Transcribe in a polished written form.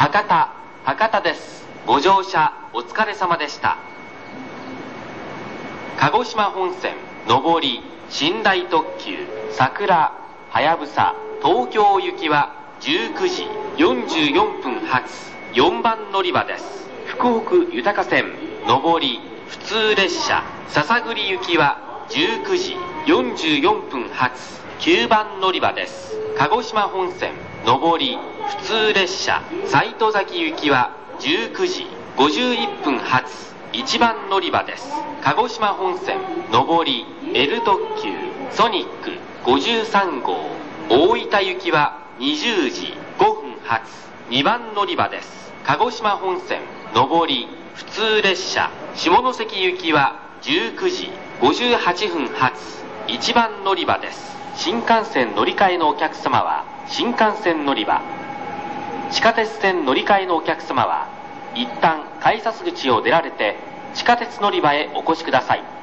博多です。ご乗車お疲れ様でした。鹿児島本線上り寝台特急桜はやぶさ東京行きは19時44分発4番乗り場です。福北豊線上り普通列車篠栗行きは19時44分発9番乗り場です。鹿児島本線上り普通列車西戸崎行きは19時51分発1番乗り場です。鹿児島本線上り L 特急ソニック53号大分行きは20時5分発2番乗り場です。鹿児島本線上り普通列車下関行きは19時58分発1番乗り場です。新幹線乗り換えのお客様は新幹線乗り場、地下鉄線乗り換えのお客様は一旦改札口を出られて地下鉄乗り場へお越しください。